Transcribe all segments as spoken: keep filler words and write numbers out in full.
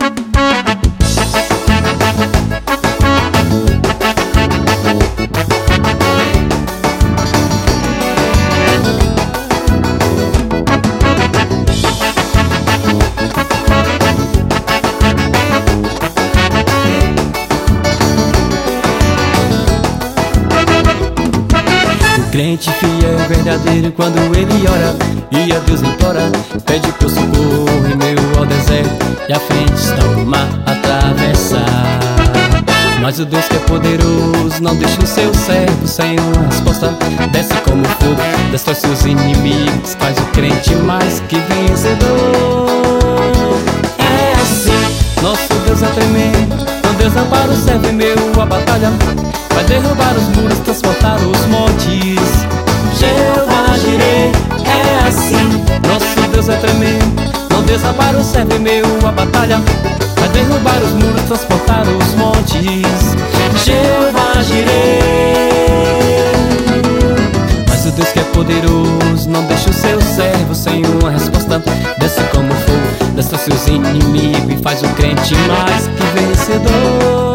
Crente fiel, verdadeiro, quando ele ora e a Deus implora, pede por socorro em meio ao deserto, e à frente está o mar a atravessar. Mas o Deus que é poderoso não deixa o seu servo sem uma resposta. Desce como fogo, destrói seus inimigos, faz o crente mais que vencedor. É assim, nosso Deus é tremendo, não desampara o servo em meio à batalha. Vai derrubar os muros, transportar os montes. Jeová Jireh, é assim, nosso Deus é tremendo, não desampara o servo em meio à batalha. Vai derrubar os muros, transportar os montes. Jeová Jireh. Mas o Deus que é poderoso não deixa o seu servo sem uma resposta. Desce como fogo, destrói seus inimigos e faz o crente mais que vencedor.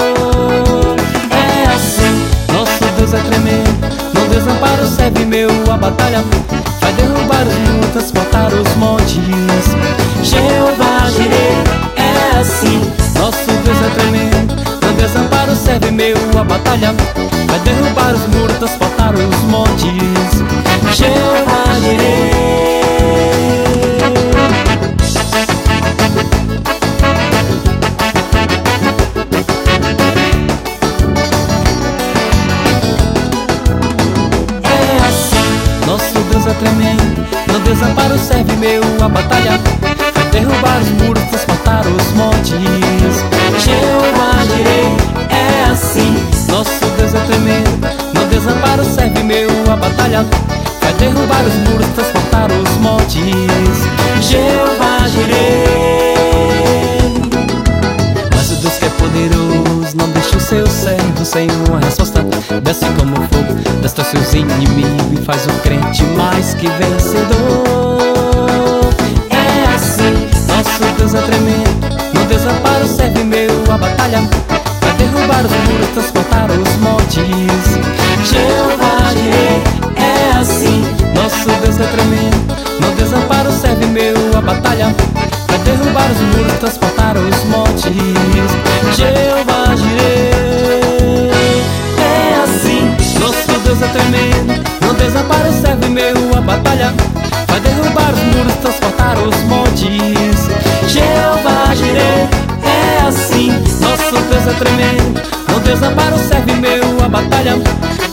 Deus é tremendo, não desampara o servo em meio à batalha. Vai derrubar os muros, transportar os montes. Jeová Jireh, é assim, nosso Deus é tremendo, não desampara o servo em meio à batalha. Vai derrubar os muros, transportar os montes. Jeová Jireh. É tremendo, não desampara o servo em meio à batalha. Vai derrubar os muros, transportar os montes. Jeová Jireh, é assim, nosso Deus é tremendo, não desampara o servo em meio à batalha. Vai derrubar os muros, transportar os montes. Jeová Jireh. Mas o Deus que é poderoso não deixa o seu servo sem uma resposta. Desce como fogo, destrói seus inimigos e faz o crente mais que vencedor. É assim, nosso Deus é tremendo, não desampara o servo em meio à batalha. Vai derrubar os muros, transportar os montes. Jeová Jireh, é assim, nosso Deus é tremendo, não desampara o servo em meio à batalha. Vai derrubar os muros, transportar os montes. Jeová Jireh. Deus é tremendo, não desampara o servo em meio à batalha. Vai derrubar os muros, transportar os montes. Jeová Jireh, é assim, nosso Deus é tremendo, não desampara o servo em meio à batalha.